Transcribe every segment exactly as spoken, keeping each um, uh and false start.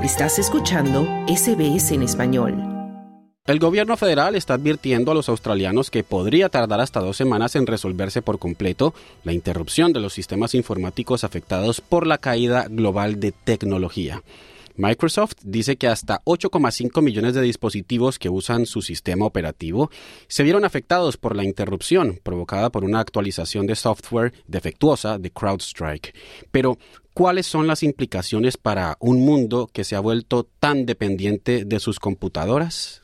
Estás escuchando S B S en español. El gobierno federal está advirtiendo a los australianos que podría tardar hasta dos semanas en resolverse por completo la interrupción de los sistemas informáticos afectados por la caída global de tecnología. Microsoft dice que hasta ocho coma cinco millones de dispositivos que usan su sistema operativo se vieron afectados por la interrupción provocada por una actualización de software defectuosa de CrowdStrike. Pero, ¿cuáles son las implicaciones para un mundo que se ha vuelto tan dependiente de sus computadoras?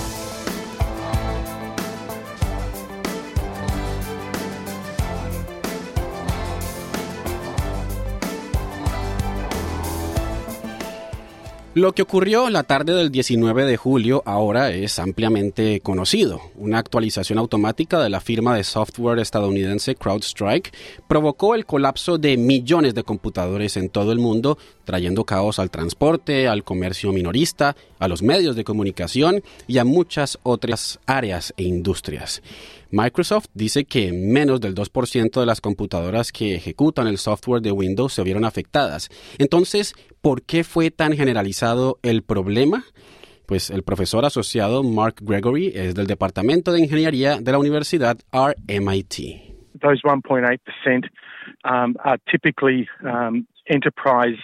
Lo que ocurrió la tarde del diecinueve de julio ahora es ampliamente conocido. Una actualización automática de la firma de software estadounidense CrowdStrike provocó el colapso de millones de computadores en todo el mundo, trayendo caos al transporte, al comercio minorista, a los medios de comunicación y a muchas otras áreas e industrias. Microsoft dice que menos del dos por ciento de las computadoras que ejecutan el software de Windows se vieron afectadas. Entonces, ¿por qué fue tan generalizado el problema? Pues el profesor asociado Mark Gregory es del Departamento de Ingeniería de la Universidad R M I T. Those one point eight percent um, are typically um, enterprise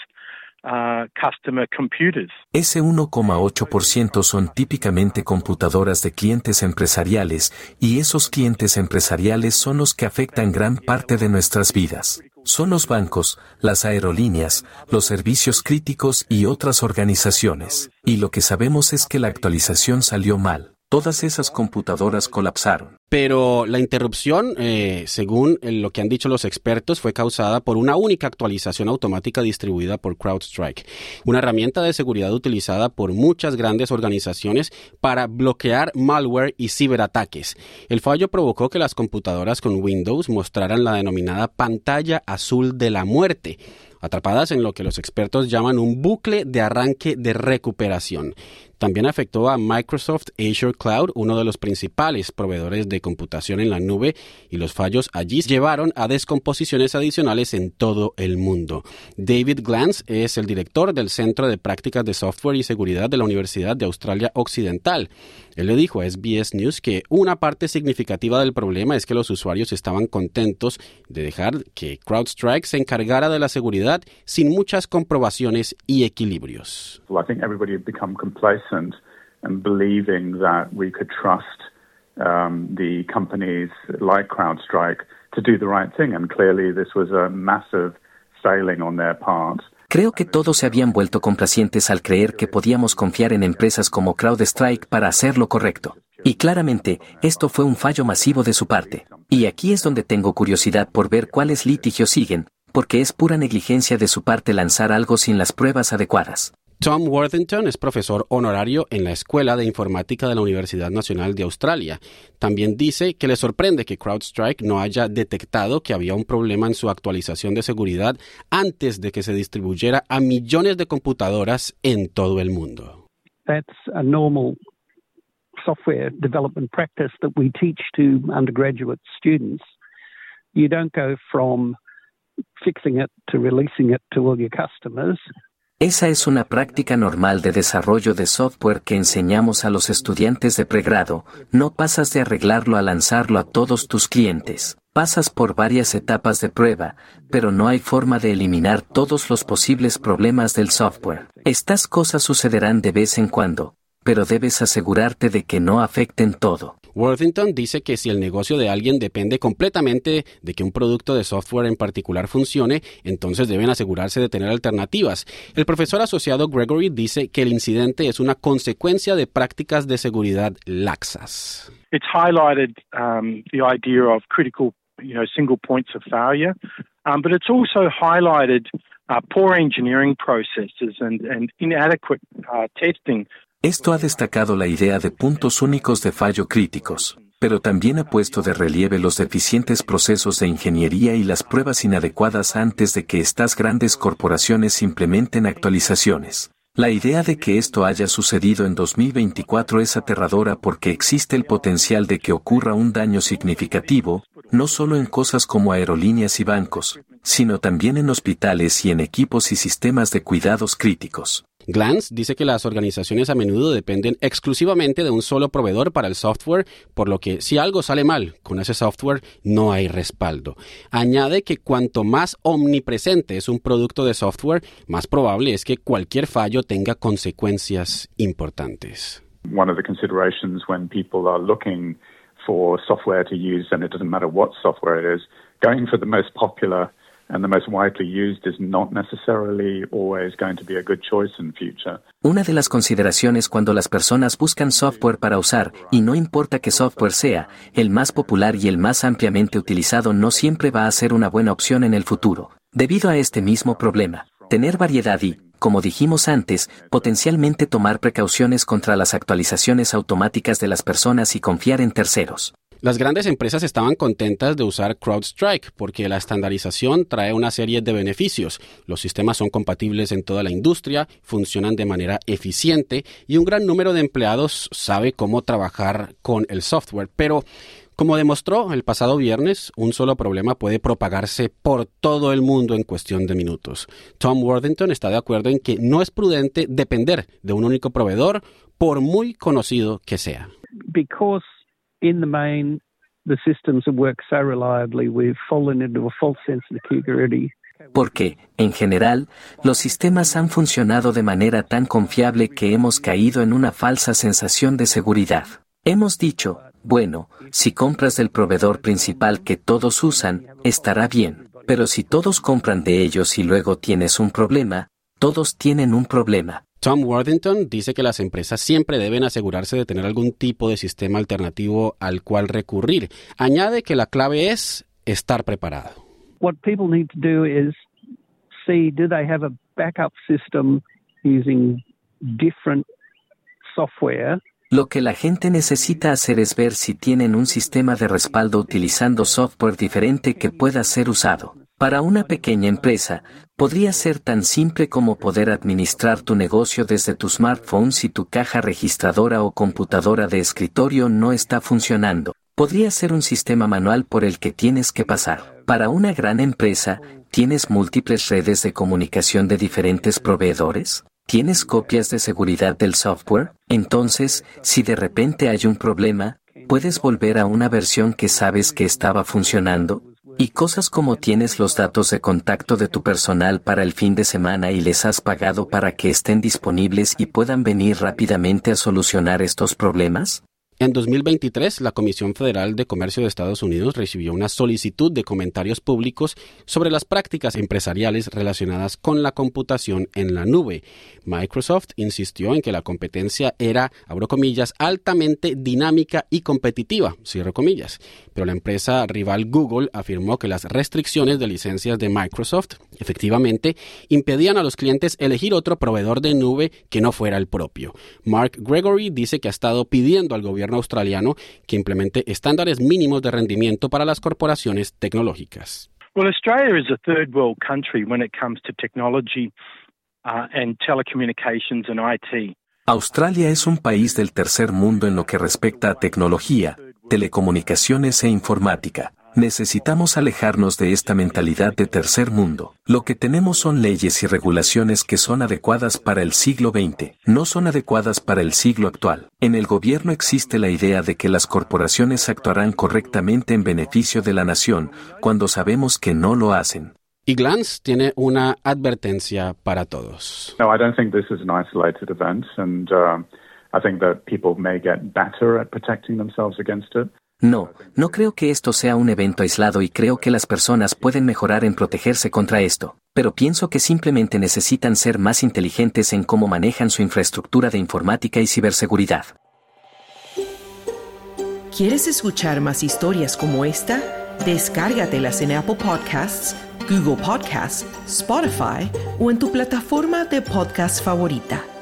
Uh, customer computers. Ese uno coma ocho por ciento son típicamente computadoras de clientes empresariales, y esos clientes empresariales son los que afectan gran parte de nuestras vidas. Son los bancos, las aerolíneas, los servicios críticos y otras organizaciones. Y lo que sabemos es que la actualización salió mal. Todas esas computadoras colapsaron. Pero la interrupción, eh, según lo que han dicho los expertos, fue causada por una única actualización automática distribuida por CrowdStrike, una herramienta de seguridad utilizada por muchas grandes organizaciones para bloquear malware y ciberataques. El fallo provocó que las computadoras con Windows mostraran la denominada pantalla azul de la muerte, atrapadas en lo que los expertos llaman un bucle de arranque de recuperación. También afectó a Microsoft Azure Cloud, uno de los principales proveedores de computación en la nube, y los fallos allí llevaron a descomposiciones adicionales en todo el mundo. David Glantz es el director del Centro de Prácticas de Software y Seguridad de la Universidad de Australia Occidental. Él le dijo a S B S News que una parte significativa del problema es que los usuarios estaban contentos de dejar que CrowdStrike se encargara de la seguridad sin muchas comprobaciones y equilibrios. Well, I think everybody had become complacent and believing that we could trust um, the companies like CrowdStrike to do the right thing, and clearly this was a massive failing on their part. Creo que todos se habían vuelto complacientes al creer que podíamos confiar en empresas como CrowdStrike para hacer lo correcto. Y claramente, esto fue un fallo masivo de su parte. Y aquí es donde tengo curiosidad por ver cuáles litigios siguen, porque es pura negligencia de su parte lanzar algo sin las pruebas adecuadas. Tom Worthington es profesor honorario en la Escuela de Informática de la Universidad Nacional de Australia. También dice que le sorprende que CrowdStrike no haya detectado que había un problema en su actualización de seguridad antes de que se distribuyera a millones de computadoras en todo el mundo. That's a normal software development practice that we teach to undergraduate students. You don't go from fixing it to releasing it to all your customers. Esa es una práctica normal de desarrollo de software que enseñamos a los estudiantes de pregrado. No pasas de arreglarlo a lanzarlo a todos tus clientes. Pasas por varias etapas de prueba, pero no hay forma de eliminar todos los posibles problemas del software. Estas cosas sucederán de vez en cuando, pero debes asegurarte de que no afecten todo. Worthington dice que si el negocio de alguien depende completamente de que un producto de software en particular funcione, entonces deben asegurarse de tener alternativas. El profesor asociado Gregory dice que el incidente es una consecuencia de prácticas de seguridad laxas. It's highlighted um, the idea of critical, you know, single points of failure, um, but it's also highlighted uh, poor engineering processes and, and inadequate uh, testing. Esto ha destacado la idea de puntos únicos de fallo críticos, pero también ha puesto de relieve los deficientes procesos de ingeniería y las pruebas inadecuadas antes de que estas grandes corporaciones implementen actualizaciones. La idea de que esto haya sucedido en dos mil veinticuatro es aterradora porque existe el potencial de que ocurra un daño significativo, no solo en cosas como aerolíneas y bancos, sino también en hospitales y en equipos y sistemas de cuidados críticos. Glantz dice que las organizaciones a menudo dependen exclusivamente de un solo proveedor para el software, por lo que si algo sale mal con ese software no hay respaldo. Añade que cuanto más omnipresente es un producto de software, más probable es que cualquier fallo tenga consecuencias importantes. One of the considerations when people are looking for software to use, and it doesn't matter what software it is, going for the most popular and the most widely used is not necessarily always going to be a good choice in future. Una de las consideraciones cuando las personas buscan software para usar, y no importa qué software sea, el más popular y el más ampliamente utilizado no siempre va a ser una buena opción en el futuro. Debido a este mismo problema, tener variedad y, como dijimos antes, potencialmente tomar precauciones contra las actualizaciones automáticas de las personas y confiar en terceros. Las grandes empresas estaban contentas de usar CrowdStrike porque la estandarización trae una serie de beneficios. Los sistemas son compatibles en toda la industria, funcionan de manera eficiente y un gran número de empleados sabe cómo trabajar con el software. Pero, como demostró el pasado viernes, un solo problema puede propagarse por todo el mundo en cuestión de minutos. Tom Worthington está de acuerdo en que no es prudente depender de un único proveedor, por muy conocido que sea. Because in the main, the systems that work so reliably, we've fallen into a false sense of security. Porque, en general, los sistemas han funcionado de manera tan confiable que hemos caído en una falsa sensación de seguridad. Hemos dicho, bueno, si compras del proveedor principal que todos usan, estará bien. Pero si todos compran de ellos y luego tienes un problema, todos tienen un problema. Tom Worthington dice que las empresas siempre deben asegurarse de tener algún tipo de sistema alternativo al cual recurrir. Añade que la clave es estar preparado. What people need to do is see, do they have a backup system using different software? Lo que la gente necesita hacer es ver si tienen un sistema de respaldo utilizando software diferente que pueda ser usado. Para una pequeña empresa, podría ser tan simple como poder administrar tu negocio desde tu smartphone si tu caja registradora o computadora de escritorio no está funcionando. Podría ser un sistema manual por el que tienes que pasar. Para una gran empresa, ¿tienes múltiples redes de comunicación de diferentes proveedores? ¿Tienes copias de seguridad del software? Entonces, si de repente hay un problema, ¿puedes volver a una versión que sabes que estaba funcionando? Y cosas como tienes los datos de contacto de tu personal para el fin de semana y les has pagado para que estén disponibles y puedan venir rápidamente a solucionar estos problemas. En dos mil veintitrés, la Comisión Federal de Comercio de Estados Unidos recibió una solicitud de comentarios públicos sobre las prácticas empresariales relacionadas con la computación en la nube. Microsoft insistió en que la competencia era, abro comillas, altamente dinámica y competitiva, cierro comillas. Pero la empresa rival Google afirmó que las restricciones de licencias de Microsoft, efectivamente, impedían a los clientes elegir otro proveedor de nube que no fuera el propio. Mark Gregory dice que ha estado pidiendo al gobierno australiano que implemente estándares mínimos de rendimiento para las corporaciones tecnológicas. Well, Australia is a third world country when it comes to technology uh, and telecommunications and I T. Australia es un país del tercer mundo en lo que respecta a tecnología, telecomunicaciones e informática. Necesitamos alejarnos de esta mentalidad de tercer mundo. Lo que tenemos son leyes y regulaciones que son adecuadas para el siglo veinte, no son adecuadas para el siglo actual. En el gobierno existe la idea de que las corporaciones actuarán correctamente en beneficio de la nación, cuando sabemos que no lo hacen. Y Glantz tiene una advertencia para todos. No, I don't think this is an isolated event, and uh, I think that people may get better at protecting themselves against it. No, no creo que esto sea un evento aislado y creo que las personas pueden mejorar en protegerse contra esto, pero pienso que simplemente necesitan ser más inteligentes en cómo manejan su infraestructura de informática y ciberseguridad. ¿Quieres escuchar más historias como esta? Descárgatelas en Apple Podcasts, Google Podcasts, Spotify o en tu plataforma de podcast favorita.